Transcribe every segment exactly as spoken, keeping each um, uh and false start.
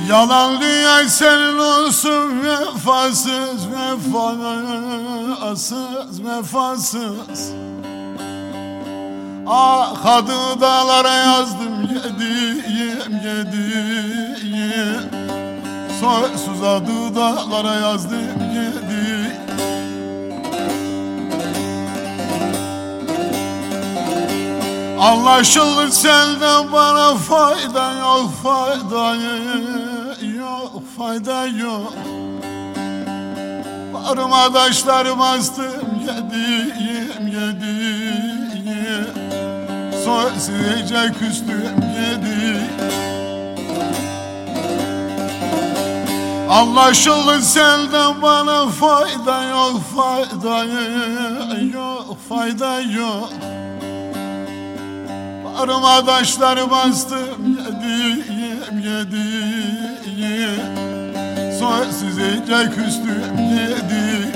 Yalan dünya senin olsun, vefasız, vefasız, vefasız. Ah adı dağlara yazdım, yediğim, yediğim. Soysuz adı dağlara yazdım, yediğim. Anlaşılır senden bana fayda yok, fayda yok, fayda yok. Arkadaşlarım astım, yediğim, yediğim. Soysuzca küstüm, yediğim. Anlaşılır senden bana fayda yok, fayda yok, fayda yok. Arkadaşlarım astım, yediğim, yediğim. Soysuzca küstüm, yediğim.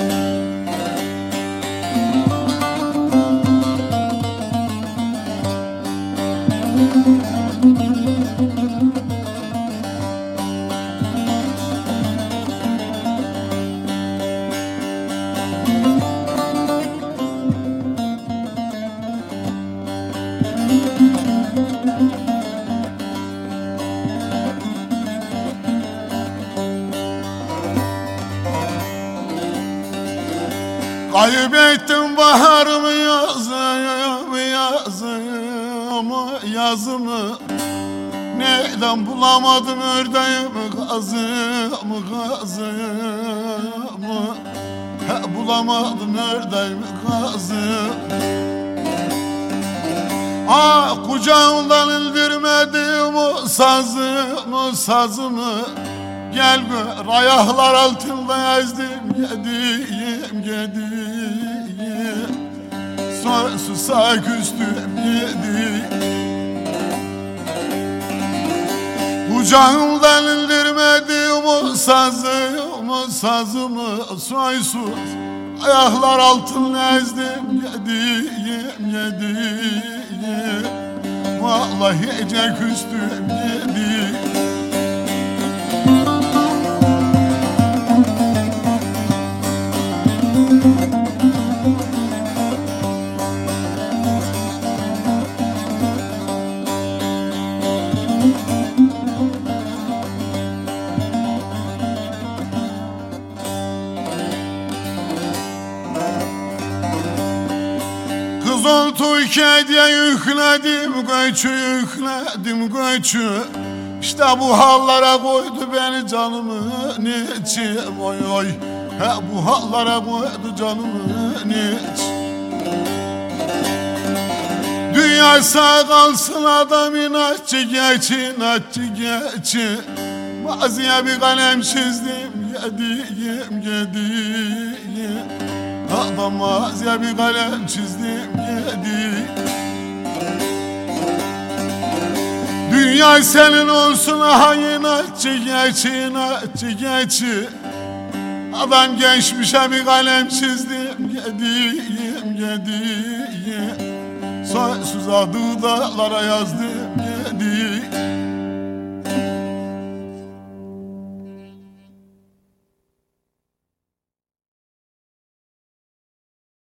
Kaybettim baharımı, yazımı, yazımı, yazımı. Neyden bulamadım ördeğimi, gazımı, gazımı. He, bulamadım ördeğimi, gazımı. Ah kucağımdan indirmedim o sazımı, sazımı. Gel gör ayaklar altında ezdim, yediğim, yediğim. Soysuza küstüm, yediğim. Kucağımdan indirmedim o sazımı, sazımı. Soysuz ayaklar altında ezdim, yediğim, yediğim. Vallahi ece küstüm, yediğim. Zoltu kediye yükledim göçü, yükledim göçü. İşte bu hallara koydu beni canımın içi. Oy oy, he bu hallara koydu canımın içi. Dünya sağ kalsın adam inatçı geçi, inatçı geçi. Maziye bir kalem çizdim, yediğim, yediğim. Adam maziye bir kalem çizdim, yediğim. Dünya senin olsun, ha inatçı geçi, inatçı geçi. Adam geçmişe bir kalem çizdim, yediğim, yediğim. Soysuz adı dağlara yazdım, yediğim.